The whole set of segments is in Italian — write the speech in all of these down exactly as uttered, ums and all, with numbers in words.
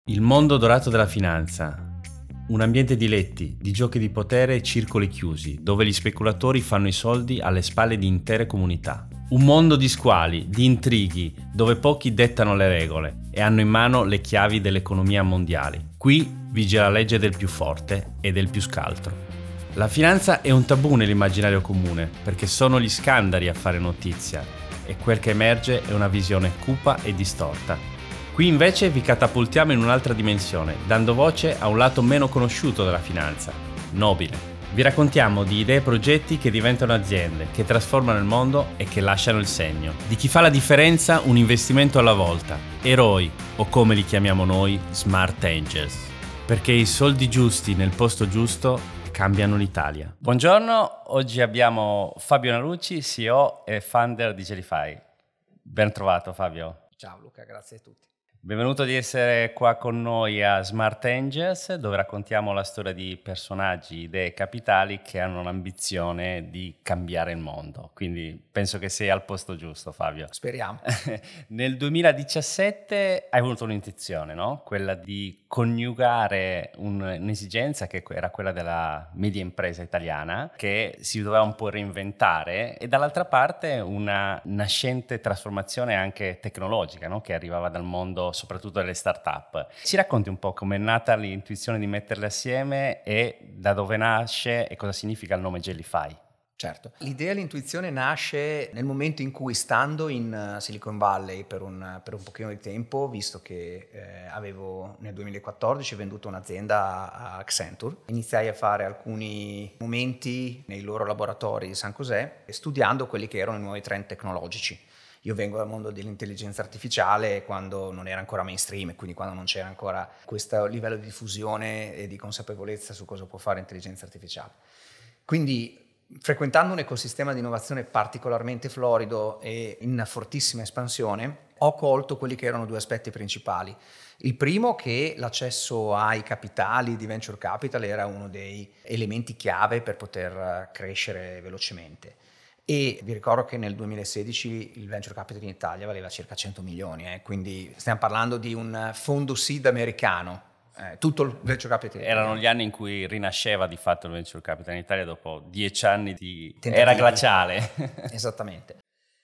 Il mondo dorato della finanza. Un ambiente di letti, di giochi di potere e circoli chiusi, dove gli speculatori fanno i soldi alle spalle di intere comunità. Un mondo di squali, di intrighi, dove pochi dettano le regole e hanno in mano le chiavi dell'economia mondiale. Qui vige la legge del più forte e del più scaltro. La finanza è un tabù nell'immaginario comune, perché sono gli scandali a fare notizia, e quel che emerge è una visione cupa e distorta. Qui invece vi catapultiamo in un'altra dimensione, dando voce a un lato meno conosciuto della finanza, nobile. Vi raccontiamo di idee e progetti che diventano aziende, che trasformano il mondo e che lasciano il segno. Di chi fa la differenza un investimento alla volta, eroi, o come li chiamiamo noi, smart angels. Perché i soldi giusti nel posto giusto cambiano l'Italia. Buongiorno, oggi abbiamo Fabio Nalucci, C E O e founder di Gelify. Ben trovato Fabio. Ciao Luca, grazie a tutti. Benvenuto di essere qua con noi a Smart Angels, dove raccontiamo la storia di personaggi, idee e capitali che hanno l'ambizione di cambiare il mondo. Quindi penso che sei al posto giusto, Fabio. Speriamo. Nel duemiladiciassette hai avuto un'intuizione, no? Quella di coniugare un, un'esigenza che era quella della media impresa italiana, che si doveva un po' reinventare, e dall'altra parte una nascente trasformazione anche tecnologica, no? Che arrivava dal mondo soprattutto delle start-up. Ci racconti un po' com'è nata l'intuizione di metterle assieme e da dove nasce e cosa significa il nome Gelify? Certo. L'idea, l'intuizione nasce nel momento in cui, stando in Silicon Valley per un, per un pochino di tempo, visto che eh, avevo nel duemilaquattordici venduto un'azienda a Accenture, iniziai a fare alcuni momenti nei loro laboratori di San José, studiando quelli che erano i nuovi trend tecnologici. Io vengo dal mondo dell'intelligenza artificiale quando non era ancora mainstream e quindi quando non c'era ancora questo livello di diffusione e di consapevolezza su cosa può fare l'intelligenza artificiale. Quindi, frequentando un ecosistema di innovazione particolarmente florido e in fortissima espansione, ho colto quelli che erano due aspetti principali. Il primo, che l'accesso ai capitali di venture capital era uno dei elementi chiave per poter crescere velocemente. E vi ricordo che nel duemilasedici il venture capital in Italia valeva circa cento milioni, eh? Quindi stiamo parlando di un fondo seed americano. Eh, tutto il venture capital erano gli anni in cui rinasceva di fatto il venture capital in Italia dopo dieci anni di tentativi. Era glaciale. Esattamente.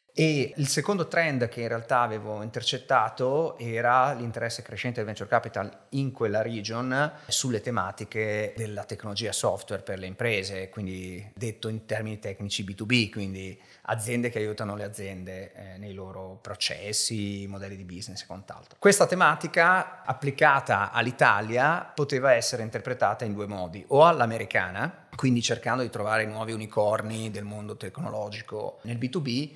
E il secondo trend che in realtà avevo intercettato era l'interesse crescente del venture capital in quella region sulle tematiche della tecnologia software per le imprese, quindi detto in termini tecnici B due B, quindi aziende che aiutano le aziende eh, nei loro processi, modelli di business e quant'altro. Questa tematica applicata all'Italia poteva essere interpretata in due modi: o all'americana, quindi cercando di trovare nuovi unicorni del mondo tecnologico nel B due B,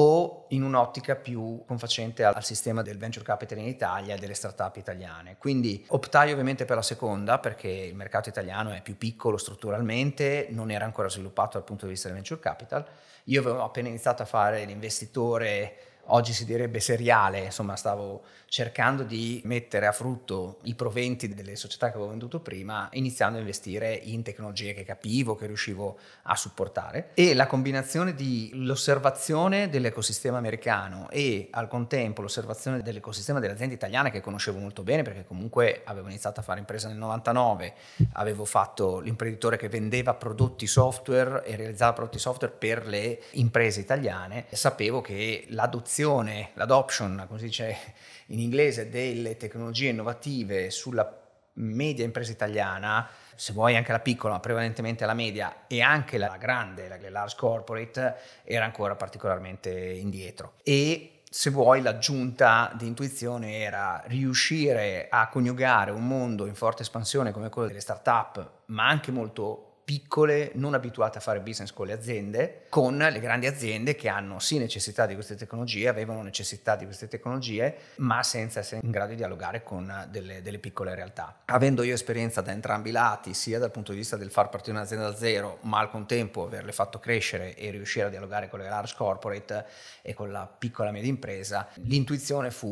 o in un'ottica più confacente al sistema del venture capital in Italia e delle start-up italiane. Quindi optai ovviamente per la seconda, perché il mercato italiano è più piccolo strutturalmente, non era ancora sviluppato dal punto di vista del venture capital. Io avevo appena iniziato a fare l'investitore, oggi si direbbe seriale, insomma stavo cercando di mettere a frutto i proventi delle società che avevo venduto prima, iniziando a investire in tecnologie che capivo, che riuscivo a supportare, e la combinazione di l'osservazione dell'ecosistema americano e al contempo l'osservazione dell'ecosistema delle aziende italiane, che conoscevo molto bene perché comunque avevo iniziato a fare impresa nel novantanove, avevo fatto l'imprenditore che vendeva prodotti software e realizzava prodotti software per le imprese italiane, e sapevo che l'adozione, l'adoption, come si dice in inglese, delle tecnologie innovative sulla media impresa italiana, se vuoi anche la piccola, ma prevalentemente la media e anche la grande, la large corporate, era ancora particolarmente indietro. E se vuoi l'aggiunta di intuizione era riuscire a coniugare un mondo in forte espansione come quello delle start-up, ma anche molto piccole, non abituate a fare business con le aziende, con le grandi aziende che hanno sì necessità di queste tecnologie, avevano necessità di queste tecnologie, ma senza essere in grado di dialogare con delle, delle piccole realtà. Avendo io esperienza da entrambi i lati, sia dal punto di vista del far partire un'azienda da zero, ma al contempo averle fatto crescere e riuscire a dialogare con le large corporate e con la piccola media impresa, l'intuizione fu: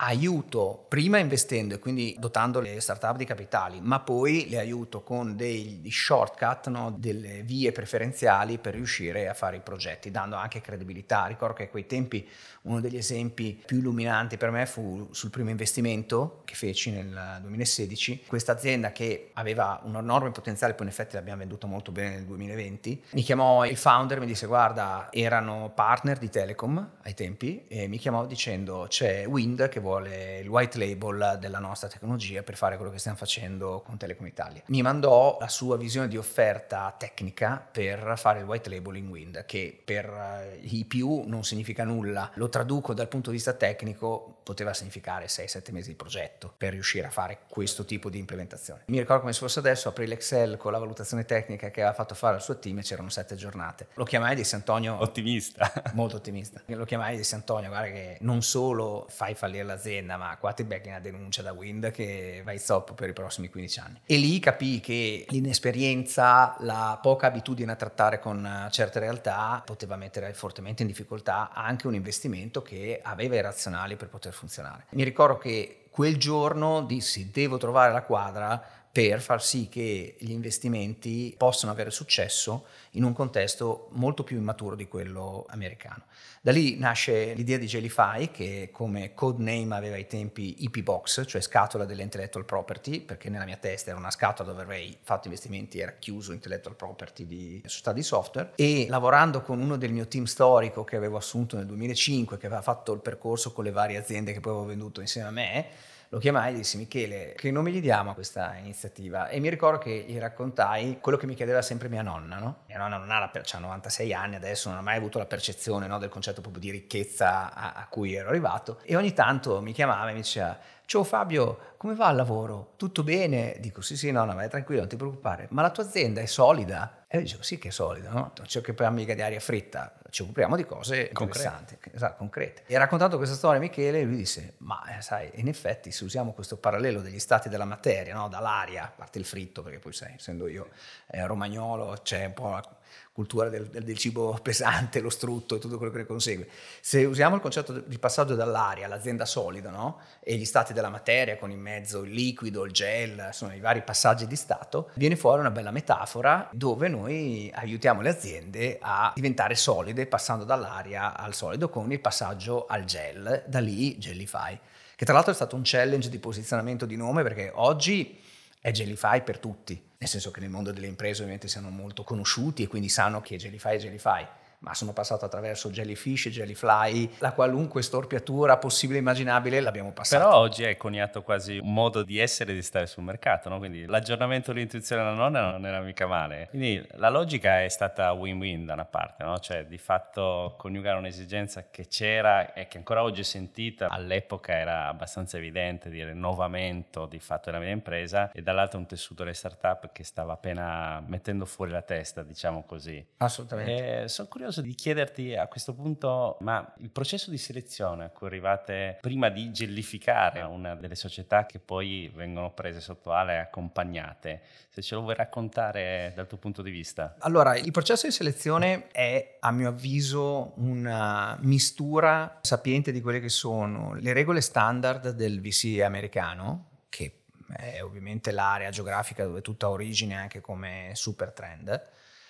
aiuto prima investendo e quindi dotando le startup di capitali, ma poi le aiuto con degli shortcut, no? Delle vie preferenziali per riuscire a fare i progetti, dando anche credibilità. Ricordo che a quei tempi uno degli esempi più illuminanti per me fu sul primo investimento che feci nel duemilasedici. Questa azienda, che aveva un enorme potenziale, poi in effetti l'abbiamo venduta molto bene nel duemilaventi, mi chiamò il founder e mi disse: guarda, erano partner di Telecom ai tempi, e mi chiamò dicendo: c'è Wind che vuole il white label della nostra tecnologia per fare quello che stiamo facendo con Telecom Italia. Mi mandò la sua visione di offerta tecnica per fare il white label in Wind, che per i più non significa nulla. Lo traduco dal punto di vista tecnico, poteva significare sei sette mesi di progetto per riuscire a fare questo tipo di implementazione. Mi ricordo come se fosse adesso, aprì l'Excel con la valutazione tecnica che aveva fatto fare al suo team e c'erano sette giornate. Lo chiamai e dissi: Antonio, ottimista, molto ottimista. Lo chiamai e dissi: Antonio, guarda che non solo fai fallire l'azienda, ma qua ti becchi una denuncia da Wind che vai zoppo per i prossimi quindici anni. E lì capii che l'inesperienza, la poca abitudine a trattare con certe realtà poteva mettere fortemente in difficoltà anche un investimento che aveva i razionali per poter funzionare. Mi ricordo che quel giorno dissi: devo trovare la quadra per far sì che gli investimenti possano avere successo in un contesto molto più immaturo di quello americano. Da lì nasce l'idea di Jellyfy, che come codename aveva ai tempi I P Box, cioè scatola delle intellectual property, perché nella mia testa era una scatola dove avrei fatto investimenti, era chiuso intellectual property di società di software. E lavorando con uno del mio team storico che avevo assunto nel duemilacinque, che aveva fatto il percorso con le varie aziende che poi avevo venduto insieme a me, lo chiamai e dissi: Michele, che nome gli diamo a questa iniziativa? E mi ricordo che gli raccontai quello che mi chiedeva sempre mia nonna, no? Mia nonna non ha, la, c'ha novantasei anni adesso, non ha mai avuto la percezione, no, del concetto proprio di ricchezza a, a cui ero arrivato, e ogni tanto mi chiamava e mi diceva: ciao Fabio, come va il lavoro? Tutto bene? Dico: sì sì nonna, vai tranquillo, non ti preoccupare, ma la tua azienda è solida? E io dicevo: sì che è solida, no? Non ci occupiamo mica di aria fritta, ci occupiamo di cose interessanti, concrete. Esatto, concrete. E raccontato questa storia a Michele, lui disse: ma eh, sai, in effetti se usiamo questo parallelo degli stati della materia, no? Dall'aria, a parte il fritto, perché poi sai, essendo io eh, romagnolo, c'è un po' la cultura del, del, del cibo pesante, lo strutto e tutto quello che ne consegue. Se usiamo il concetto di passaggio dall'aria all'azienda solida, no? E gli stati della materia con in mezzo il liquido, il gel, sono i vari passaggi di stato, viene fuori una bella metafora dove noi aiutiamo le aziende a diventare solide passando dall'aria al solido con il passaggio al gel, da lì Jellyfy, che tra l'altro è stato un challenge di posizionamento di nome, perché oggi è Jellyfy per tutti, nel senso che nel mondo delle imprese ovviamente siamo molto conosciuti e quindi sanno che Jellyfy è Jellyfy, ma sono passato attraverso Jellyfish, Jellyfly, la qualunque storpiatura possibile e immaginabile l'abbiamo passata. Però oggi è coniato quasi un modo di essere e di stare sul mercato, no? Quindi l'aggiornamento dell'intuizione della nonna non era mica male. Quindi la logica è stata win-win da una parte, no? Cioè di fatto coniugare un'esigenza che c'era e che ancora oggi è sentita, all'epoca era abbastanza evidente, di rinnovamento di fatto della mia impresa, e dall'altro un tessuto delle startup che stava appena mettendo fuori la testa, diciamo così. Assolutamente. E sono curioso di chiederti a questo punto, ma il processo di selezione a cui arrivate prima di jellificare una delle società che poi vengono prese sotto ala e accompagnate, se ce lo vuoi raccontare dal tuo punto di vista? Allora, il processo di selezione è, a mio avviso, una mistura sapiente di quelle che sono le regole standard del V C americano, che è ovviamente l'area geografica dove tutto ha origine anche come super trend,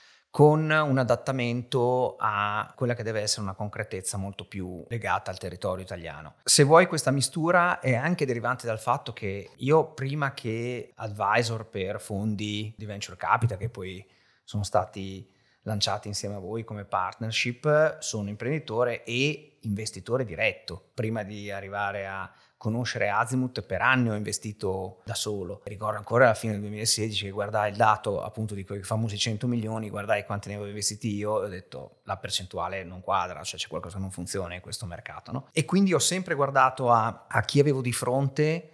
con un adattamento a quella che deve essere una concretezza molto più legata al territorio italiano. Se vuoi, questa mistura è anche derivante dal fatto che io, prima che advisor per fondi di venture capital, che poi sono stati lanciati insieme a voi come partnership, sono imprenditore e investitore diretto. Prima di arrivare a conoscere Azimut, per anni ho investito da solo. Ricordo ancora alla fine del duemilasedici che guardai il dato appunto di quei famosi cento milioni, guardai quanti ne avevo investiti io e ho detto: la percentuale non quadra, cioè c'è qualcosa che non funziona in questo mercato, no? E quindi ho sempre guardato a, a chi avevo di fronte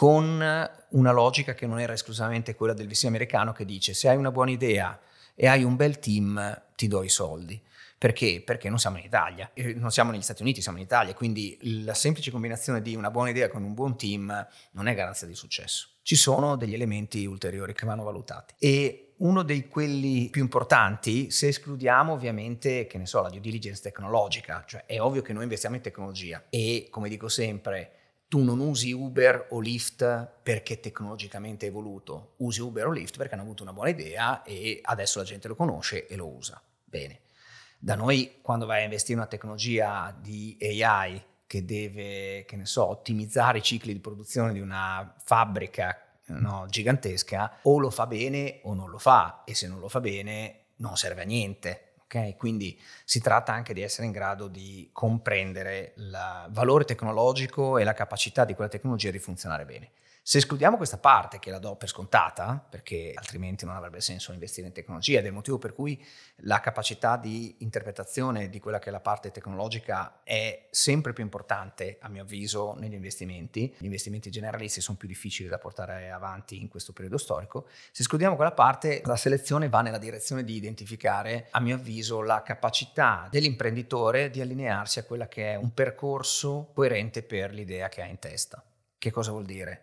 con una logica che non era esclusivamente quella del V C americano, che dice: se hai una buona idea e hai un bel team, ti do i soldi. Perché? Perché non siamo in Italia, non siamo negli Stati Uniti, siamo in Italia, quindi la semplice combinazione di una buona idea con un buon team non è garanzia di successo. Ci sono degli elementi ulteriori che vanno valutati. E uno dei quelli più importanti, se escludiamo ovviamente, che ne so, la due diligence tecnologica, cioè è ovvio che noi investiamo in tecnologia e, come dico sempre, Tu non usi Uber o Lyft perché tecnologicamente è evoluto, usi Uber o Lyft perché hanno avuto una buona idea e adesso la gente lo conosce e lo usa. Bene. Da noi, quando vai a investire in una tecnologia di A I che deve, che ne so, ottimizzare i cicli di produzione di una fabbrica, no, gigantesca, o lo fa bene o non lo fa, e se non lo fa bene non serve a niente. Okay? Quindi si tratta anche di essere in grado di comprendere il valore tecnologico e la capacità di quella tecnologia di funzionare bene. Se escludiamo questa parte, che la do per scontata, perché altrimenti non avrebbe senso investire in tecnologia, ed è il motivo per cui la capacità di interpretazione di quella che è la parte tecnologica è sempre più importante, a mio avviso, negli investimenti. Gli investimenti generalisti sono più difficili da portare avanti in questo periodo storico. Se escludiamo quella parte, la selezione va nella direzione di identificare, a mio avviso, la capacità dell'imprenditore di allinearsi a quella che è un percorso coerente per l'idea che ha in testa. Che cosa vuol dire?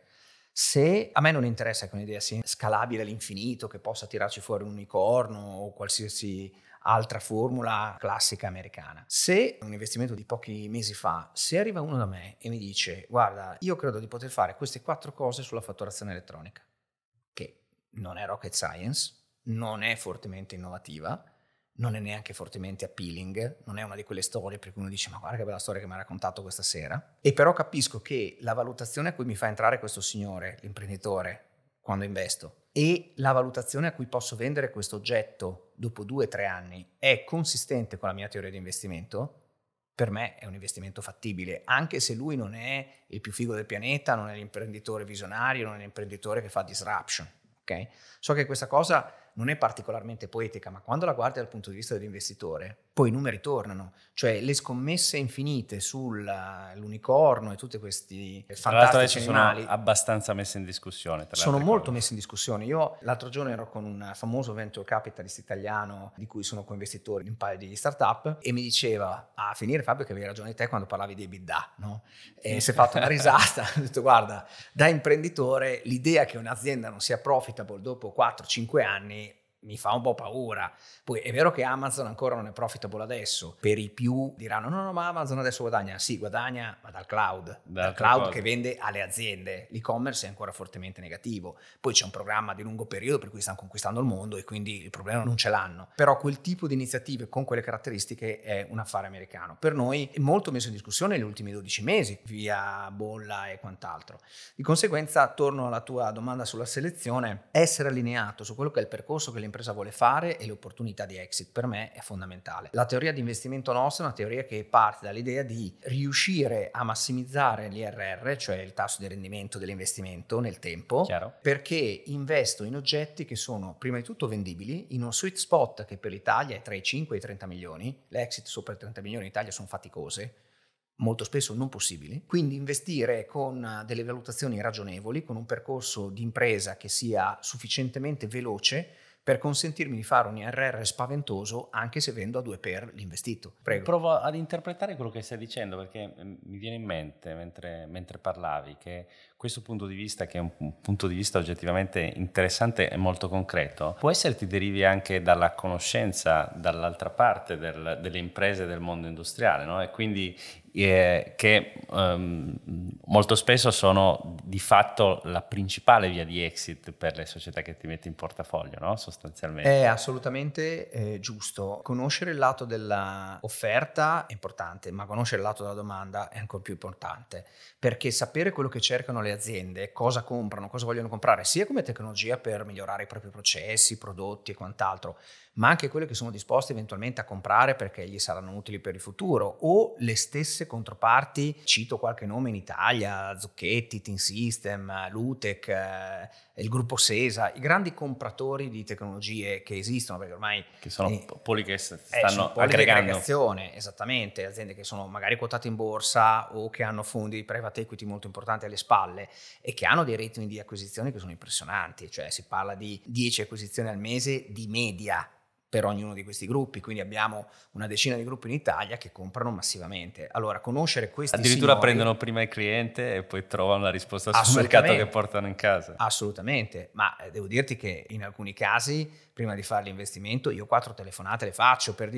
Se a me non interessa che un'idea sia scalabile all'infinito, che possa tirarci fuori un unicorno o qualsiasi altra formula classica americana. Se un investimento di pochi mesi fa, se arriva uno da me e mi dice guarda, io credo di poter fare queste quattro cose sulla fatturazione elettronica, che non è rocket science, non è fortemente innovativa, non è neanche fortemente appealing, non è una di quelle storie per cui uno dice ma guarda che bella storia che mi ha raccontato questa sera, e però capisco che la valutazione a cui mi fa entrare questo signore, l'imprenditore, quando investo, e la valutazione a cui posso vendere questo oggetto dopo due o tre anni è consistente con la mia teoria di investimento, per me è un investimento fattibile, anche se lui non è il più figo del pianeta, non è l'imprenditore visionario, non è l'imprenditore che fa disruption. Okay? So che questa cosa non è particolarmente poetica, ma quando la guardi dal punto di vista dell'investitore, poi i numeri tornano, cioè le scommesse infinite sull'unicorno e tutti questi fantastici animali sono abbastanza messe in discussione. Sono molto messe in discussione. Io l'altro giorno ero con un famoso venture capitalist italiano di cui sono coinvestitore in un paio di startup e mi diceva a finire Fabio che avevi ragione te quando parlavi di EBITDA, no? E si è fatto una risata, ho detto guarda, da imprenditore l'idea che un'azienda non sia profitable dopo quattro cinque anni mi fa un po' paura. Poi è vero che Amazon ancora non è profitable adesso, per i più diranno no no ma Amazon adesso guadagna, sì guadagna ma dal cloud, dal cloud cosa. Che vende alle aziende, l'e-commerce è ancora fortemente negativo, poi c'è un programma di lungo periodo per cui stanno conquistando il mondo e quindi il problema non ce l'hanno, però quel tipo di iniziative con quelle caratteristiche è un affare americano, per noi è molto messo in discussione negli ultimi dodici mesi via bolla e quant'altro, di conseguenza torno alla tua domanda sulla selezione, essere allineato su quello che è il percorso che l'impresa vuole fare e le opportunità di exit per me è fondamentale. La teoria di investimento nostra è una teoria che parte dall'idea di riuscire a massimizzare l'I R R, cioè il tasso di rendimento dell'investimento nel tempo. Chiaro. Perché investo in oggetti che sono prima di tutto vendibili in un sweet spot che per l'Italia è tra i cinque e i trenta milioni, le exit sopra i trenta milioni in Italia sono faticose, molto spesso non possibili, quindi investire con delle valutazioni ragionevoli, con un percorso di impresa che sia sufficientemente veloce per consentirmi di fare un I R R spaventoso anche se vendo a due per l'investito. Prego. Provo ad interpretare quello che stai dicendo perché mi viene in mente mentre, mentre parlavi che questo punto di vista, che è un, un punto di vista oggettivamente interessante e molto concreto, può essere ti derivi anche dalla conoscenza dall'altra parte del, delle imprese del mondo industriale, no? E quindi eh, che um, molto spesso sono di fatto la principale via di exit per le società che ti metti in portafoglio, no? Sostanzialmente. È assolutamente eh, giusto. Conoscere il lato dell'offerta è importante, ma conoscere il lato della domanda è ancora più importante, perché sapere quello che cercano le aziende, cosa comprano, cosa vogliono comprare, sia come tecnologia per migliorare i propri processi, prodotti e quant'altro, ma anche quelle che sono disposti eventualmente a comprare perché gli saranno utili per il futuro, o le stesse controparti, cito qualche nome in Italia, Zucchetti, Team System, Lutech, eh, il gruppo Sesa, i grandi compratori di tecnologie che esistono, perché ormai che sono eh, poli che stanno eh, sono poli aggregando. Di aggregazione, esattamente, aziende che sono magari quotate in borsa o che hanno fondi di private equity molto importanti alle spalle e che hanno dei ritmi di acquisizione che sono impressionanti, cioè si parla di dieci acquisizioni al mese di media per ognuno di questi gruppi, quindi abbiamo una decina di gruppi in Italia che comprano massivamente. Allora, conoscere questi addirittura signori, prendono prima il cliente e poi trovano la risposta sul mercato che portano in casa. Assolutamente, ma eh, devo dirti che in alcuni casi, prima di fare l'investimento, io quattro telefonate le faccio per dire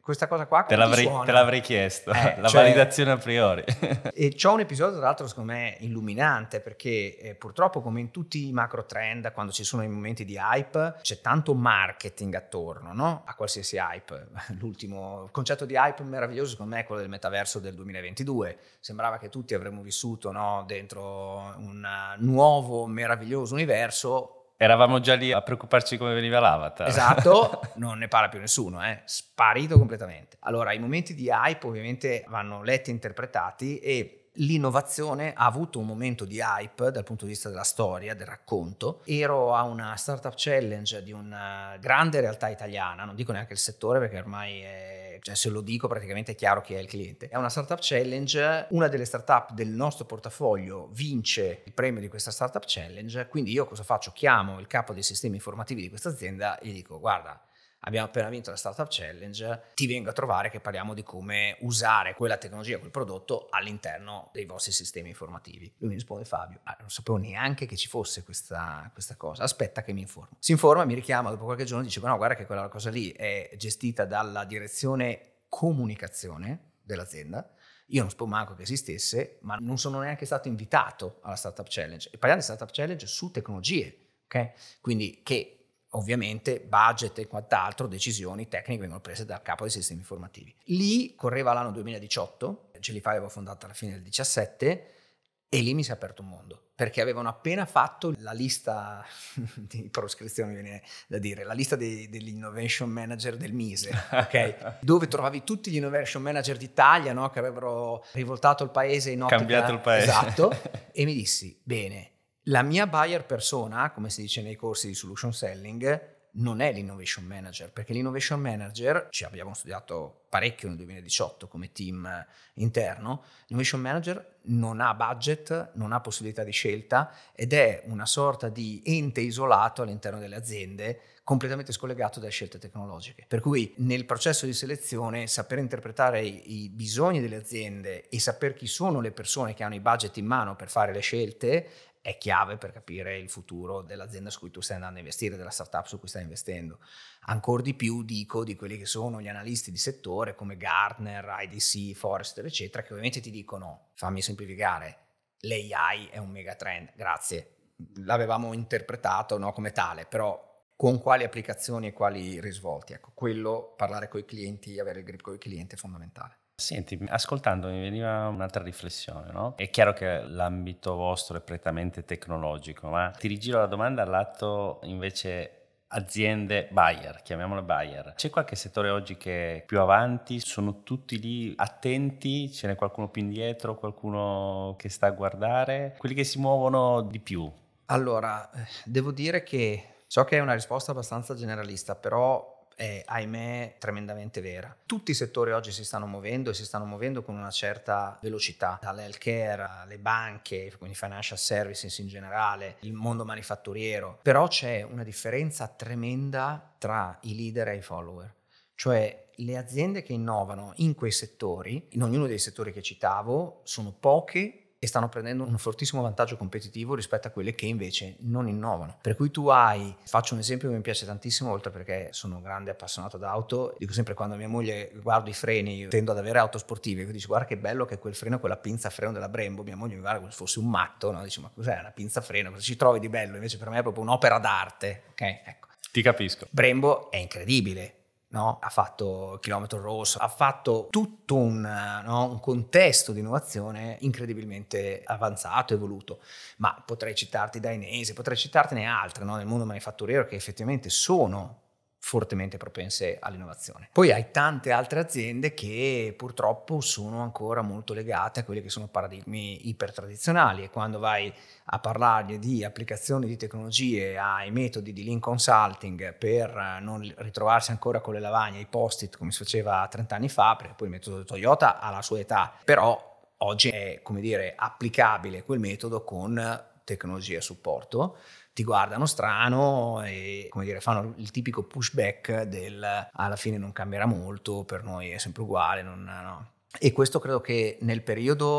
questa cosa qua te l'avrei, te l'avrei chiesto, eh, la cioè, validazione a priori. E c'ho un episodio tra l'altro secondo me illuminante, perché eh, purtroppo come in tutti i macro trend, quando ci sono i momenti di hype c'è tanto marketing attorno, no? A qualsiasi hype. L'ultimo concetto di hype meraviglioso secondo me è quello del metaverso del duemilaventidue. Sembrava che tutti avremmo vissuto, no, dentro un nuovo meraviglioso universo. Eravamo già lì a preoccuparci come veniva l'avatar. Esatto, non ne parla più nessuno, eh? Sparito completamente. Allora, i momenti di hype ovviamente vanno letti e interpretati, e l'innovazione ha avuto un momento di hype dal punto di vista della storia, del racconto. Ero a una startup challenge di una grande realtà italiana, non dico neanche il settore perché ormai è, cioè se lo dico praticamente è chiaro chi è il cliente. È una startup challenge, una delle startup del nostro portafoglio vince il premio di questa startup challenge, quindi io cosa faccio? Chiamo il capo dei sistemi informativi di questa azienda e gli dico: guarda, abbiamo appena vinto la Startup Challenge, ti vengo a trovare che parliamo di come usare quella tecnologia, quel prodotto all'interno dei vostri sistemi informativi. Lui mi risponde: Fabio, ah, non sapevo neanche che ci fosse questa, questa cosa, aspetta che mi informo. Si informa, mi richiama dopo qualche giorno e dice: no, guarda che quella cosa lì è gestita dalla direzione comunicazione dell'azienda. Io non sapevo manco che esistesse, ma non sono neanche stato invitato alla Startup Challenge. E parliamo di Startup Challenge su tecnologie, ok? Quindi che ovviamente budget e quant'altro, decisioni tecniche vengono prese dal capo dei sistemi informativi. Lì correva l'anno duemiladiciotto, Gelify avevo fondato alla fine del diciassette, e lì mi si è aperto un mondo, perché avevano appena fatto la lista di proscrizioni, viene da dire, la lista dei, degli innovation manager del Mise, ok? Dove trovavi tutti gli innovation manager d'Italia, no? Che avrebbero rivoltato il paese in ottica, cambiato il paese. Esatto, e mi dissi: bene, la mia buyer persona, come si dice nei corsi di solution selling, non è l'innovation manager, perché l'innovation manager, ci abbiamo studiato parecchio nel duemiladiciotto come team interno, l'innovation manager non ha budget, non ha possibilità di scelta ed è una sorta di ente isolato all'interno delle aziende, completamente scollegato dalle scelte tecnologiche. Per cui nel processo di selezione saper interpretare i, i bisogni delle aziende e saper chi sono le persone che hanno i budget in mano per fare le scelte è chiave per capire il futuro dell'azienda su cui tu stai andando a investire, della startup su cui stai investendo. Ancora di più dico di quelli che sono gli analisti di settore come Gartner, I D C, Forrester eccetera, che ovviamente ti dicono: fammi semplificare, l'A I è un megatrend, grazie, l'avevamo interpretato, no, come tale, però con quali applicazioni e quali risvolti? Ecco, quello, parlare con i clienti, avere il grip con i clienti è fondamentale. Senti, ascoltando mi veniva un'altra riflessione, no? È chiaro che l'ambito vostro è prettamente tecnologico, ma ti rigiro la domanda al lato invece aziende buyer, chiamiamole buyer. C'è qualche settore oggi che è più avanti? Sono tutti lì attenti? Ce n'è qualcuno più indietro? Qualcuno che sta a guardare? Quelli che si muovono di più? Allora, devo dire che so che è una risposta abbastanza generalista, però è, ahimè, tremendamente vera. Tutti i settori oggi si stanno muovendo e si stanno muovendo con una certa velocità, dall'healthcare alle banche, quindi financial services in generale, il mondo manifatturiero, però c'è una differenza tremenda tra i leader e i follower. Cioè le aziende che innovano in quei settori, in ognuno dei settori che citavo, sono poche e stanno prendendo un fortissimo vantaggio competitivo rispetto a quelle che invece non innovano. Per cui tu hai, faccio un esempio che mi piace tantissimo, oltre perché sono un grande appassionato d'auto, dico sempre quando mia moglie guardo i freni, io tendo ad avere auto sportive, dice: guarda che bello che quel freno, quella pinza freno della Brembo, mia moglie mi guarda come se fosse un matto, no? Dice: ma cos'è una pinza freno, cosa ci trovi di bello? Invece per me è proprio un'opera d'arte, ok? Ecco. Ti capisco. Brembo è incredibile. No? Ha fatto chilometro rosso, ha fatto tutto un, no? un contesto di innovazione incredibilmente avanzato, evoluto, ma potrei citarti Dainese, potrei citartene altre, no? Nel mondo manifatturiero che effettivamente sono fortemente propense all'innovazione. Poi hai tante altre aziende che purtroppo sono ancora molto legate a quelli che sono paradigmi ipertradizionali, e quando vai a parlargli di applicazioni di tecnologie ai metodi di lean consulting per non ritrovarsi ancora con le lavagne e i post-it come si faceva trenta anni fa, perché poi il metodo Toyota ha la sua età, però oggi è, come dire, applicabile quel metodo con tecnologie a supporto, ti guardano strano e, come dire, fanno il tipico pushback del alla fine non cambierà molto, per noi è sempre uguale, non, no. E questo credo che nel periodo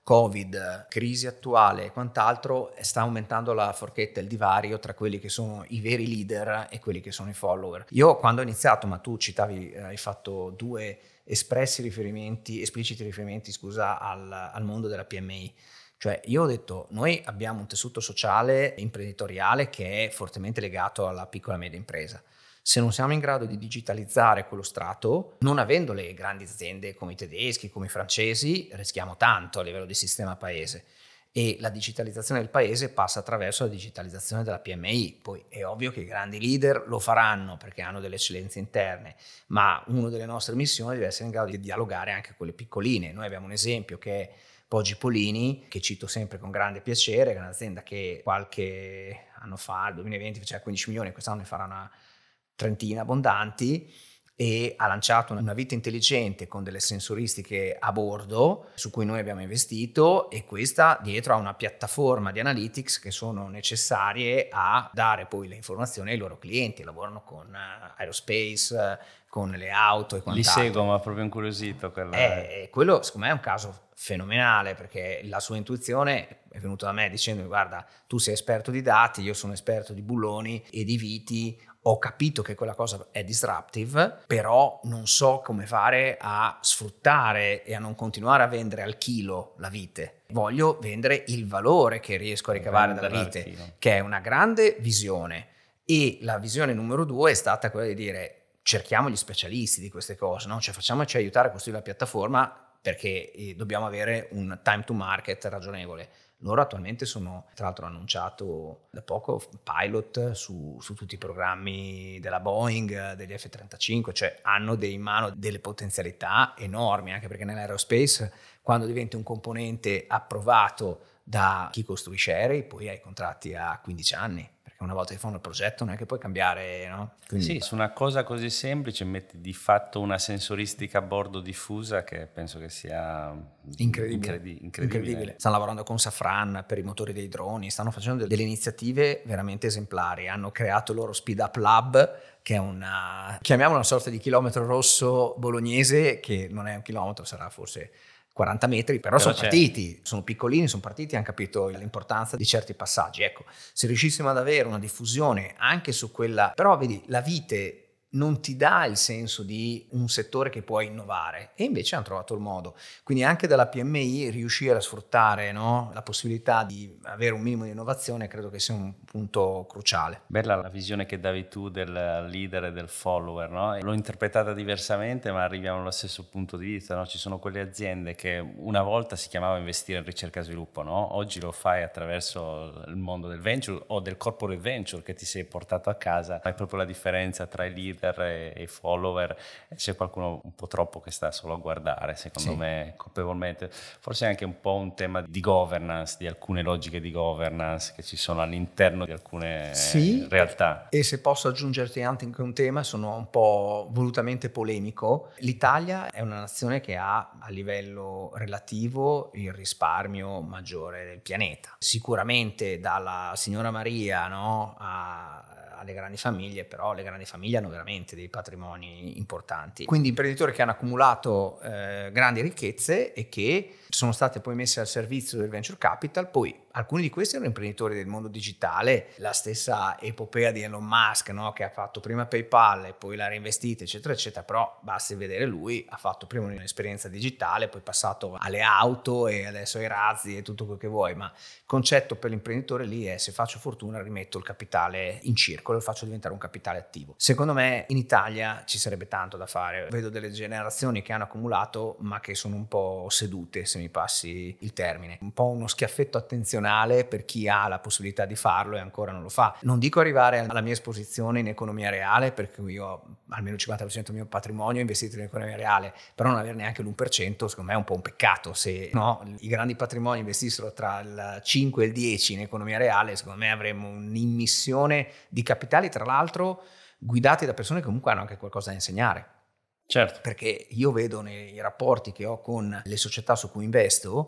Covid, crisi attuale e quant'altro, sta aumentando la forchetta, il divario tra quelli che sono i veri leader e quelli che sono i follower. Io quando ho iniziato, ma tu citavi, hai fatto due espressi riferimenti, espliciti riferimenti, scusa, al, al mondo della P M I. Cioè io ho detto, noi abbiamo un tessuto sociale imprenditoriale che è fortemente legato alla piccola e media impresa. Se non siamo in grado di digitalizzare quello strato, non avendo le grandi aziende come i tedeschi, come i francesi, rischiamo tanto a livello di sistema paese. E la digitalizzazione del paese passa attraverso la digitalizzazione della P M I. Poi è ovvio che i grandi leader lo faranno perché hanno delle eccellenze interne, ma una delle nostre missioni deve essere in grado di dialogare anche con le piccoline. Noi abbiamo un esempio che è Poggi Polini, che cito sempre con grande piacere, che è un'azienda che qualche anno fa, nel duemilaventi, faceva quindici milioni, quest'anno ne farà una trentina abbondanti, e ha lanciato una vita intelligente con delle sensoristiche a bordo su cui noi abbiamo investito, e questa dietro ha una piattaforma di analytics che sono necessarie a dare poi le informazioni ai loro clienti. Lavorano con aerospace, con le auto e quant'altro. Li seguo, ma proprio incuriosito. Quella... Eh, quello secondo me è un caso fenomenale, perché la sua intuizione è venuta da me dicendo: guarda, tu sei esperto di dati, io sono esperto di bulloni e di viti, ho capito che quella cosa è disruptive, però non so come fare a sfruttare e a non continuare a vendere al chilo la vite. Voglio vendere il valore che riesco a ricavare dalla vite, che è una grande visione. E la visione numero due è stata quella di dire: cerchiamo gli specialisti di queste cose, no? Cioè facciamoci aiutare a costruire la piattaforma, perché eh, dobbiamo avere un time to market ragionevole. Loro attualmente sono, tra l'altro, annunciato da poco pilot su, su tutti i programmi della Boeing, degli F trentacinque, cioè hanno in mano delle potenzialità enormi, anche perché nell'aerospace, quando diventi un componente approvato da chi costruisce aerei, poi hai contratti a quindici anni, perché una volta che fanno il progetto non è che puoi cambiare, no? Quindi... Sì, su una cosa così semplice metti di fatto una sensoristica a bordo diffusa che penso che sia incredibile. Incredi- incredibile. incredibile. Stanno lavorando con Safran per i motori dei droni, stanno facendo delle iniziative veramente esemplari. Hanno creato il loro Speed Up Lab, che è una, chiamiamola una sorta di chilometro rosso bolognese, che non è un chilometro, sarà forse quaranta metri, però, però sono c'è. partiti, sono piccolini, sono partiti e hanno capito l'importanza di certi passaggi. Ecco, se riuscissimo ad avere una diffusione anche su quella, però vedi, la vite non ti dà il senso di un settore che puoi innovare, e invece hanno trovato il modo. Quindi anche dalla P M I riuscire a sfruttare, no, la possibilità di avere un minimo di innovazione credo che sia un punto cruciale. Bella la visione che davi tu del leader e del follower, no? L'ho interpretata diversamente, ma arriviamo allo stesso punto di vista, no? Ci sono quelle aziende che una volta si chiamava investire in ricerca e sviluppo, no? Oggi lo fai attraverso il mondo del venture o del corporate venture che ti sei portato a casa. È proprio la differenza tra i leader e i follower, e c'è qualcuno un po' troppo che sta solo a guardare, secondo sì. me colpevolmente. Forse è anche un po' un tema di governance, di alcune logiche di governance che ci sono all'interno di alcune sì. realtà. E se posso aggiungerti anche un tema, sono un po' volutamente polemico. L'Italia è una nazione che ha a livello relativo il risparmio maggiore del pianeta. Sicuramente dalla signora Maria, no, a alle grandi famiglie, però le grandi famiglie hanno veramente dei patrimoni importanti. Quindi imprenditori che hanno accumulato eh, grandi ricchezze e che sono state poi messe al servizio del venture capital. Poi alcuni di questi erano imprenditori del mondo digitale, la stessa epopea di Elon Musk, no? Che ha fatto prima PayPal e poi l'ha reinvestita, eccetera, eccetera, però basti vedere lui, ha fatto prima un'esperienza digitale, poi passato alle auto e adesso ai razzi e tutto quel che vuoi, ma il concetto per l'imprenditore lì è: se faccio fortuna rimetto il capitale in circolo e faccio diventare un capitale attivo. Secondo me in Italia ci sarebbe tanto da fare, vedo delle generazioni che hanno accumulato ma che sono un po' sedute, se mi passi il termine, un po' uno schiaffetto attenzionale per chi ha la possibilità di farlo e ancora non lo fa. Non dico arrivare alla mia esposizione in economia reale, perché io ho almeno il cinquanta per cento del mio patrimonio investito in economia reale, però non avere neanche l'uno per cento secondo me è un po' un peccato. Se no, i grandi patrimoni investissero tra il cinque e il dieci in economia reale, secondo me avremmo un'immissione di capitali, tra l'altro guidati da persone che comunque hanno anche qualcosa da insegnare. Certo. Perché io vedo nei rapporti che ho con le società su cui investo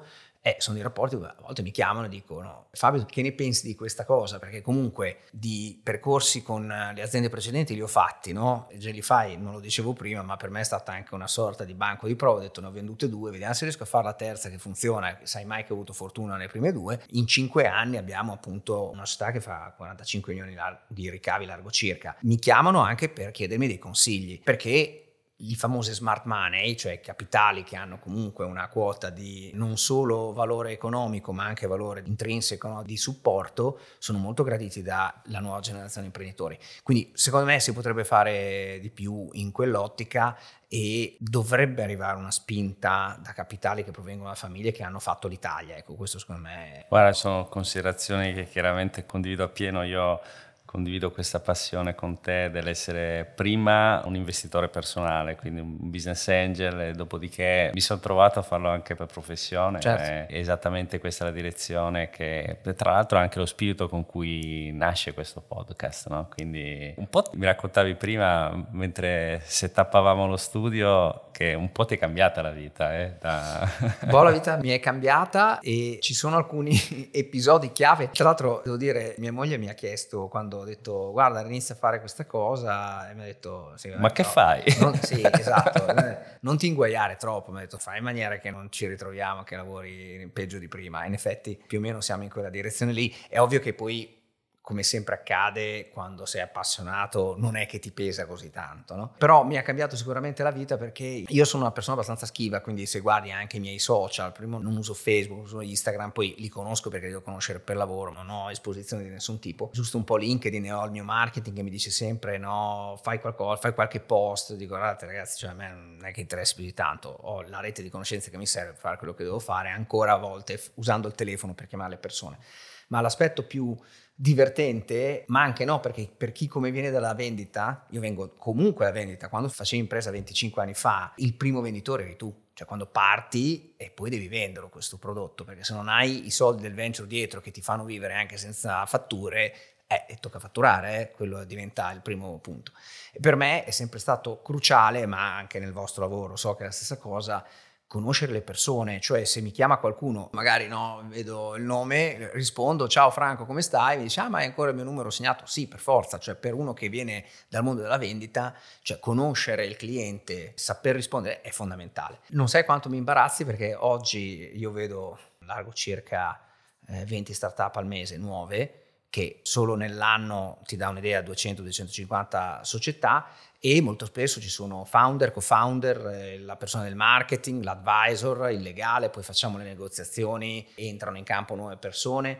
Eh, sono dei rapporti dove a volte mi chiamano e dicono: Fabio, che ne pensi di questa cosa? Perché comunque di percorsi con le aziende precedenti li ho fatti, no? Agilify non lo dicevo prima, ma per me è stata anche una sorta di banco di prova. Ho detto: ne ho vendute due, vediamo se riesco a fare la terza che funziona. Sai mai che ho avuto fortuna nelle prime due. In cinque anni abbiamo appunto una società che fa quarantacinque milioni di ricavi largo circa. Mi chiamano anche per chiedermi dei consigli, perché i famosi smart money, cioè capitali che hanno comunque una quota di non solo valore economico ma anche valore intrinseco, no, di supporto, sono molto graditi dalla nuova generazione di imprenditori. Quindi secondo me si potrebbe fare di più in quell'ottica e dovrebbe arrivare una spinta da capitali che provengono da famiglie che hanno fatto l'Italia. Ecco, questo secondo me è... Guarda, sono considerazioni che chiaramente condivido appieno. Io condivido questa passione con te dell'essere prima un investitore personale, quindi un business angel, e dopodiché mi sono trovato a farlo anche per professione. Certo. È esattamente questa la direzione che, tra l'altro, è anche lo spirito con cui nasce questo podcast, no? Quindi un po' mi raccontavi prima, mentre settappavamo lo studio, che un po' ti è cambiata la vita. Eh? Da... Boh, la vita mi è cambiata e ci sono alcuni episodi chiave. Tra l'altro devo dire, mia moglie mi ha chiesto, quando ho detto guarda inizia a fare questa cosa, e mi ha detto sì, ma che no, fai? Non, sì, esatto, non ti inguaiare troppo, mi ha detto fai in maniera che non ci ritroviamo, che lavori peggio di prima. In effetti più o meno siamo in quella direzione lì. È ovvio che poi, come sempre accade quando sei appassionato, non è che ti pesa così tanto, no? Però mi ha cambiato sicuramente la vita, perché io sono una persona abbastanza schiva, quindi se guardi anche i miei social, prima non uso Facebook, uso Instagram, poi li conosco perché li devo conoscere per lavoro, non ho esposizioni di nessun tipo, giusto un po' LinkedIn, ho il mio marketing che mi dice sempre no, fai qualcosa, fai qualche post, dico guardate ragazzi, cioè a me non è che interessa più di tanto, ho la rete di conoscenze che mi serve per fare quello che devo fare, ancora a volte usando il telefono per chiamare le persone. Ma l'aspetto più divertente, ma anche no, perché per chi come viene dalla vendita, io vengo comunque dalla vendita, quando facevo impresa venticinque anni fa, il primo venditore eri tu, cioè quando parti e poi devi venderlo questo prodotto, perché se non hai i soldi del venture dietro che ti fanno vivere anche senza fatture, eh, e tocca fatturare, eh, quello diventa il primo punto. E per me è sempre stato cruciale, ma anche nel vostro lavoro so che è la stessa cosa, conoscere le persone, cioè se mi chiama qualcuno, magari no, vedo il nome, rispondo ciao Franco come stai, mi dice ah ma hai ancora il mio numero segnato? Sì, per forza, cioè per uno che viene dal mondo della vendita, cioè conoscere il cliente, saper rispondere è fondamentale. Non sai quanto mi imbarazzi, perché oggi io vedo largo circa eh, venti startup al mese nuove, che solo nell'anno ti dà un'idea, duecento duecentocinquanta società, e molto spesso ci sono founder, co-founder, la persona del marketing, l'advisor, il legale, poi facciamo le negoziazioni, entrano in campo nuove persone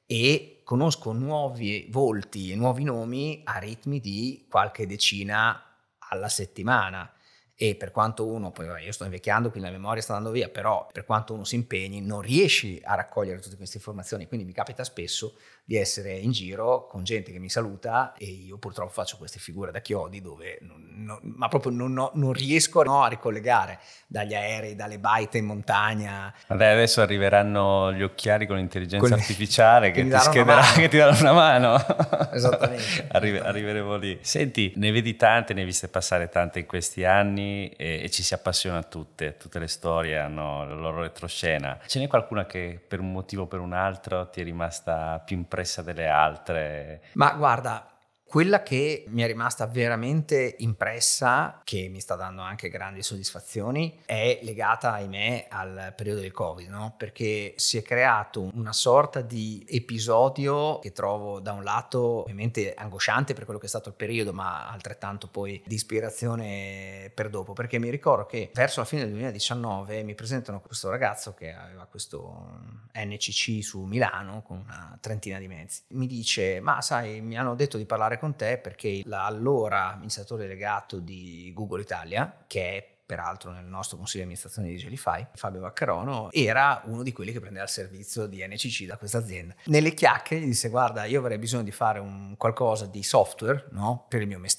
e conosco nuovi volti e nuovi nomi a ritmi di qualche decina alla settimana. E per quanto uno, poi io sto invecchiando quindi la memoria sta andando via, però per quanto uno si impegni non riesci a raccogliere tutte queste informazioni, quindi mi capita spesso di essere in giro con gente che mi saluta e io purtroppo faccio queste figure da chiodi dove non, non, ma proprio non, ho, non riesco no, a ricollegare dagli aerei, dalle baite in montagna. Vabbè, adesso arriveranno gli occhiali con l'intelligenza Con... artificiale che, che ti schiederà, che ti daranno una mano. Esattamente. Arri- arriveremo lì. Senti, ne vedi tante, ne hai viste passare tante in questi anni e, e ci si appassiona a tutte, tutte le storie hanno la loro retroscena. Ce n'è qualcuna che per un motivo o per un altro ti è rimasta più impressa delle altre? Ma guarda, quella che mi è rimasta veramente impressa, che mi sta dando anche grandi soddisfazioni, è legata, ahimè, al periodo del Covid, no? Perché si è creato una sorta di episodio che trovo da un lato ovviamente angosciante per quello che è stato il periodo, ma altrettanto poi di ispirazione per dopo, perché mi ricordo che verso la fine del duemiladiciannove mi presentano questo ragazzo che aveva questo N C C su Milano con una trentina di mezzi. Mi dice, ma sai, mi hanno detto di parlare con te perché l'allora amministratore delegato di Google Italia, che è peraltro nel nostro consiglio di amministrazione di Agilify, Fabio Vaccarono, era uno di quelli che prendeva il servizio di N C C da questa azienda. Nelle chiacchiere gli disse, guarda, io avrei bisogno di fare un qualcosa di software, no, per il mio mestiere.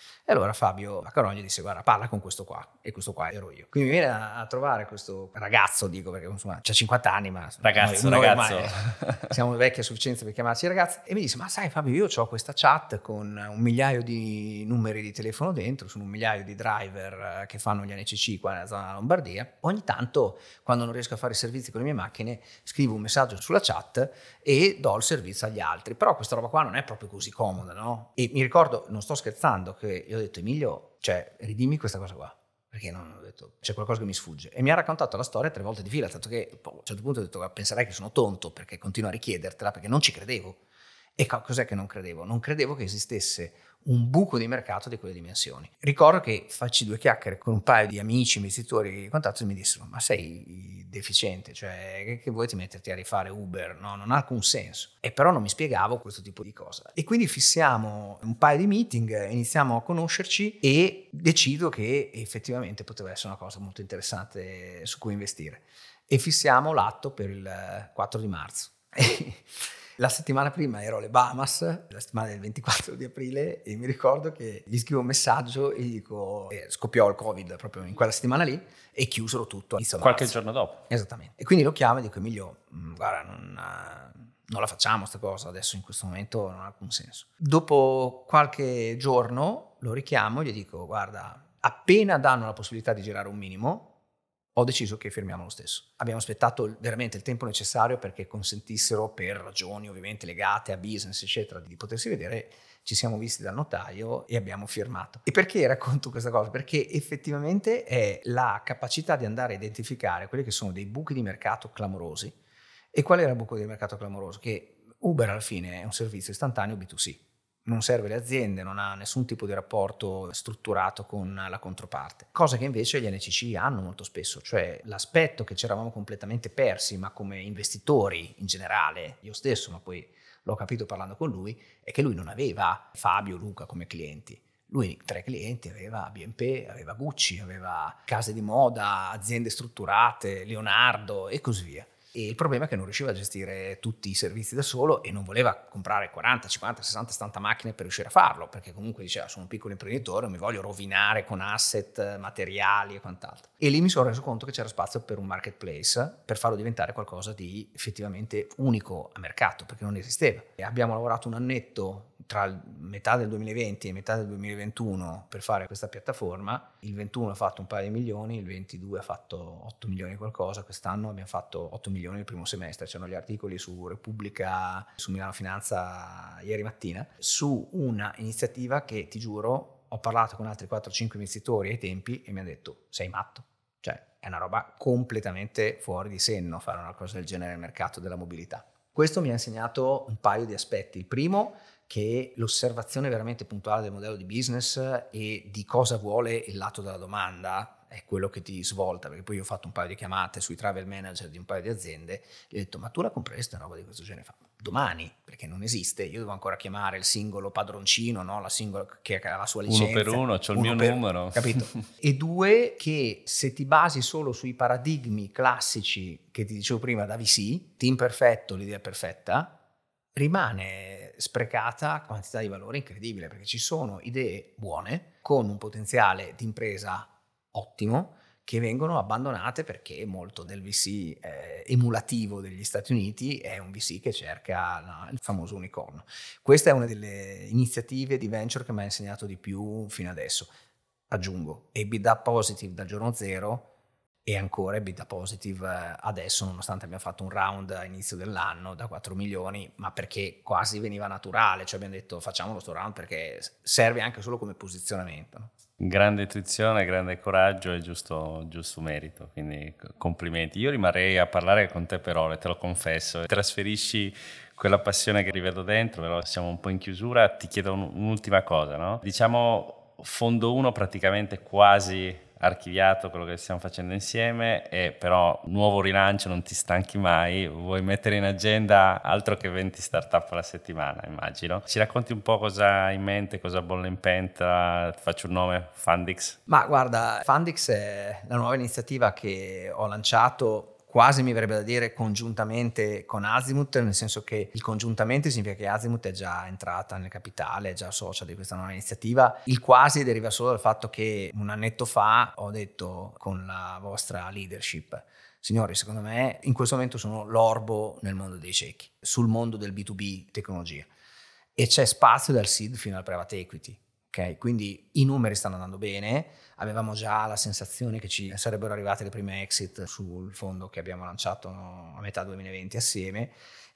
E allora Fabio Macaroni disse guarda parla con questo qua, e questo qua ero io. Quindi mi viene a, a trovare questo ragazzo, dico perché insomma c'ha cinquanta anni ma ragazzo, noi, ragazzo. Noi ormai siamo vecchi a sufficienza per chiamarci ragazzi, e mi disse ma sai Fabio io ho questa chat con un migliaio di numeri di telefono dentro, sono un migliaio di driver che fanno gli N C C qua nella zona della Lombardia, ogni tanto quando non riesco a fare i servizi con le mie macchine scrivo un messaggio sulla chat e do il servizio agli altri, però questa roba qua non è proprio così comoda, no? E mi ricordo, non sto scherzando, che io ho detto Emilio, cioè ridimmi questa cosa qua, perché non ho detto c'è qualcosa che mi sfugge, e mi ha raccontato la storia tre volte di fila, tanto che boh, a un certo punto ho detto penserai che sono tonto perché continuo a richiedertela, perché non ci credevo. E cos'è che non credevo? Non credevo che esistesse un buco di mercato di quelle dimensioni. Ricordo che facci due chiacchiere con un paio di amici, investitori, contatto, e mi dissero ma sei deficiente, cioè che, che vuoi ti metterti a rifare Uber? No, non ha alcun senso. E però non mi spiegavo questo tipo di cosa. E quindi fissiamo un paio di meeting, iniziamo a conoscerci e decido che effettivamente poteva essere una cosa molto interessante su cui investire. E fissiamo l'atto per il quattro di marzo. La settimana prima ero alle Bahamas, la settimana del ventiquattro di aprile, e mi ricordo che gli scrivo un messaggio e gli dico eh, scoppiò il Covid proprio in quella settimana lì e chiusero tutto. Qualche giorno dopo. Esattamente. E quindi lo chiamo e dico Emilio, guarda, non, non la facciamo sta cosa, adesso in questo momento non ha alcun senso. Dopo qualche giorno lo richiamo e gli dico guarda, appena danno la possibilità di girare un minimo, ho deciso che firmiamo lo stesso. Abbiamo aspettato veramente il tempo necessario perché consentissero, per ragioni ovviamente legate a business eccetera, di potersi vedere. Ci siamo visti dal notaio e abbiamo firmato. E perché racconto questa cosa? Perché effettivamente è la capacità di andare a identificare quelli che sono dei buchi di mercato clamorosi. E qual era il buco di mercato clamoroso? Che Uber alla fine è un servizio istantaneo B due C. Non serve le aziende, non ha nessun tipo di rapporto strutturato con la controparte, cosa che invece gli N C C hanno molto spesso, cioè l'aspetto che ci eravamo completamente persi, ma come investitori in generale, io stesso, ma poi l'ho capito parlando con lui, è che lui non aveva Fabio, Luca come clienti. Lui tre clienti, aveva B and P, aveva Gucci, aveva case di moda, aziende strutturate, Leonardo e così via. E il problema è che non riusciva a gestire tutti i servizi da solo e non voleva comprare quaranta, cinquanta, sessanta, settanta macchine per riuscire a farlo, perché comunque diceva sono un piccolo imprenditore, non mi voglio rovinare con asset, materiali e quant'altro. E lì mi sono reso conto che c'era spazio per un marketplace per farlo diventare qualcosa di effettivamente unico a mercato, perché non esisteva. E abbiamo lavorato un annetto tra metà del duemilaventi e metà del duemilaventuno per fare questa piattaforma. Il ventuno ha fatto un paio di milioni, il ventidue ha fatto otto milioni qualcosa, quest'anno abbiamo fatto otto milioni il primo semestre. C'erano gli articoli su Repubblica, su Milano Finanza ieri mattina, su una iniziativa che ti giuro ho parlato con altri quattro cinque investitori ai tempi e mi hanno detto sei matto, cioè è una roba completamente fuori di senno fare una cosa del genere nel mercato della mobilità. Questo mi ha insegnato un paio di aspetti. Il primo, che l'osservazione veramente puntuale del modello di business e di cosa vuole il lato della domanda è quello che ti svolta, perché poi io ho fatto un paio di chiamate sui travel manager di un paio di aziende e ho detto ma tu la compreresti una roba di questo genere? Fa, domani, perché non esiste, io devo ancora chiamare il singolo padroncino, no? La singola che ha la sua licenza. Uno per uno, c'ho il uno mio per, numero. Capito? E due, che se ti basi solo sui paradigmi classici che ti dicevo prima da V C, team perfetto, l'idea perfetta, rimane sprecata quantità di valore incredibile, perché ci sono idee buone con un potenziale di impresa ottimo che vengono abbandonate perché molto del V C eh, emulativo degli Stati Uniti è un V C che cerca no, il famoso unicorno. Questa è una delle iniziative di venture che mi ha insegnato di più fino adesso. Aggiungo, EBITDA positive dal giorno zero e ancora EBITDA positive adesso, nonostante abbiamo fatto un round a inizio dell'anno da quattro milioni, ma perché quasi veniva naturale, cioè abbiamo detto facciamo questo round perché serve anche solo come posizionamento, no? Grande intuizione, grande coraggio e giusto, giusto merito, quindi complimenti. Io rimarrei a parlare con te per ore, te lo confesso, trasferisci quella passione che rivedo dentro, però siamo un po' in chiusura. Ti chiedo un'ultima cosa, no? Diciamo fondo uno praticamente quasi archiviato quello che stiamo facendo insieme, e però nuovo rilancio, non ti stanchi mai, vuoi mettere in agenda altro che venti startup alla settimana, immagino. Ci racconti un po' cosa hai in mente, cosa bolle in pentola? Ti faccio un nome, Fundix. Ma guarda, Fundix è la nuova iniziativa che ho lanciato quasi mi verrebbe da dire congiuntamente con Azimut, nel senso che il congiuntamente significa che Azimut è già entrata nel capitale, è già socia di questa nuova iniziativa. Il quasi deriva solo dal fatto che un annetto fa ho detto con la vostra leadership: signori, secondo me in questo momento sono l'orbo nel mondo dei ciechi, sul mondo del B due B tecnologia, e c'è spazio dal seed fino al private equity. Okay, quindi i numeri stanno andando bene, avevamo già la sensazione che ci sarebbero arrivate le prime exit sul fondo che abbiamo lanciato a metà duemilaventi assieme,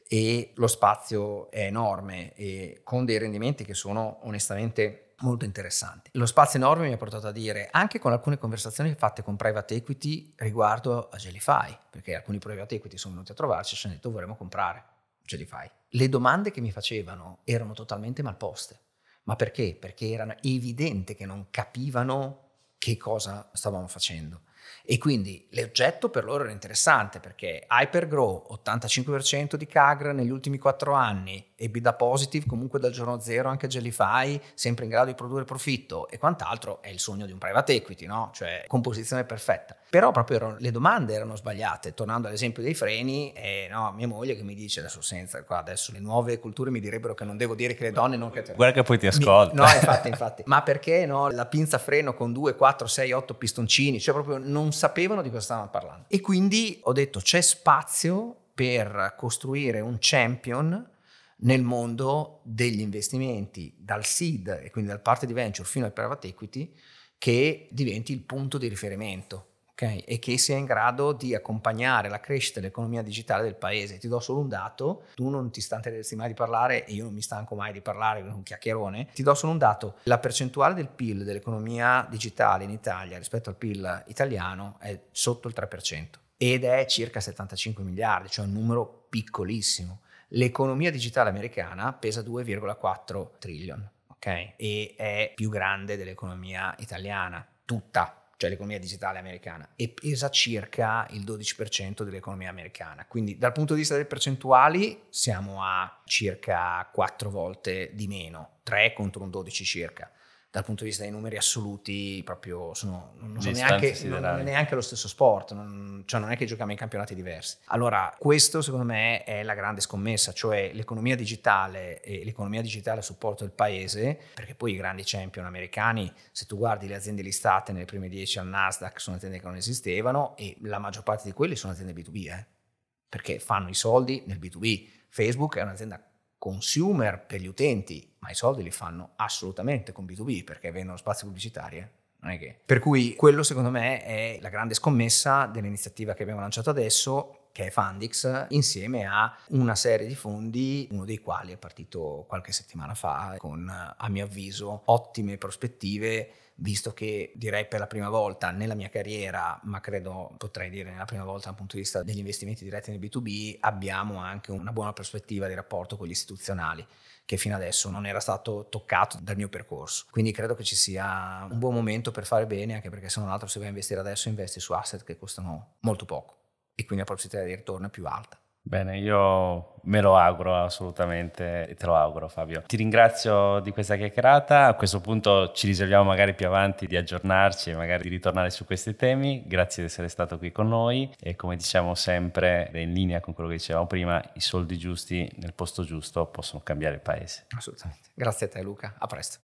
e lo spazio è enorme e con dei rendimenti che sono onestamente molto interessanti. Lo spazio enorme mi ha portato a dire, anche con alcune conversazioni fatte con private equity riguardo a Jellyfy, perché alcuni private equity sono venuti a trovarci e ci hanno detto vorremmo comprare Jellyfy. Le domande che mi facevano erano totalmente mal poste. Ma perché? Perché era evidente che non capivano che cosa stavamo facendo. E quindi l'oggetto per loro era interessante, perché Hypergrow, ottantacinque per cento di C A G R negli ultimi quattro anni, EBITDA positive comunque dal giorno zero, anche Jellyfy sempre in grado di produrre profitto e quant'altro, è il sogno di un private equity, no? Cioè composizione perfetta. Però proprio erano, le domande erano sbagliate. Tornando all'esempio dei freni, eh, no, mia moglie che mi dice, adesso senza qua adesso le nuove culture mi direbbero che non devo dire che le donne non... Guarda che poi ti ascolta. Mi, no, infatti, infatti. Ma perché no? La pinza freno con due, quattro, sei, otto pistoncini, cioè proprio non sapevano di cosa stavano parlando. E quindi ho detto c'è spazio per costruire un champion nel mondo degli investimenti, dal seed e quindi dal parte di venture fino al private equity, che diventi il punto di riferimento. Okay, e che sia in grado di accompagnare la crescita dell'economia digitale del paese. Ti do solo un dato, tu non ti stancheresti mai di parlare e io non mi stanco mai di parlare con un chiacchierone. Ti do solo un dato: la percentuale del P I L dell'economia digitale in Italia rispetto al P I L italiano è sotto il tre per cento ed è circa settantacinque miliardi, cioè un numero piccolissimo. L'economia digitale americana pesa due virgola quattro trillion, ok? E è più grande dell'economia italiana, tutta. Cioè l'economia digitale americana, e pesa circa il dodici per cento dell'economia americana. Quindi dal punto di vista delle percentuali siamo a circa quattro volte di meno, tre contro un dodici circa. Dal punto di vista dei numeri assoluti proprio sono, non, so neanche, non, non è neanche lo stesso sport, non, cioè non è che giochiamo in campionati diversi. Allora questo secondo me è la grande scommessa, cioè l'economia digitale e l'economia digitale a supporto del paese, perché poi i grandi champion americani, se tu guardi le aziende listate nelle prime dieci al Nasdaq, sono aziende che non esistevano e la maggior parte di quelle sono aziende B due B, eh? Perché fanno i soldi nel B due B. Facebook è un'azienda consumer per gli utenti, ma i soldi li fanno assolutamente con B due B perché vendono spazi pubblicitari, eh? Non è che... Per cui quello secondo me è la grande scommessa dell'iniziativa che abbiamo lanciato adesso, che è Fundix, insieme a una serie di fondi, uno dei quali è partito qualche settimana fa con, a mio avviso, ottime prospettive, visto che direi per la prima volta nella mia carriera, ma credo potrei dire nella prima volta dal punto di vista degli investimenti diretti nel B due B, abbiamo anche una buona prospettiva di rapporto con gli istituzionali, che fino adesso non era stato toccato dal mio percorso. Quindi credo che ci sia un buon momento per fare bene, anche perché se non altro se vai a investire adesso investi su asset che costano molto poco e quindi la possibilità di ritorno è più alta. Bene, io me lo auguro assolutamente e te lo auguro, Fabio. Ti ringrazio di questa chiacchierata. A questo punto ci riserviamo magari più avanti di aggiornarci e magari di ritornare su questi temi. Grazie di essere stato qui con noi e come diciamo sempre, in linea con quello che dicevamo prima, i soldi giusti nel posto giusto possono cambiare il paese. Assolutamente. Grazie a te Luca, a presto.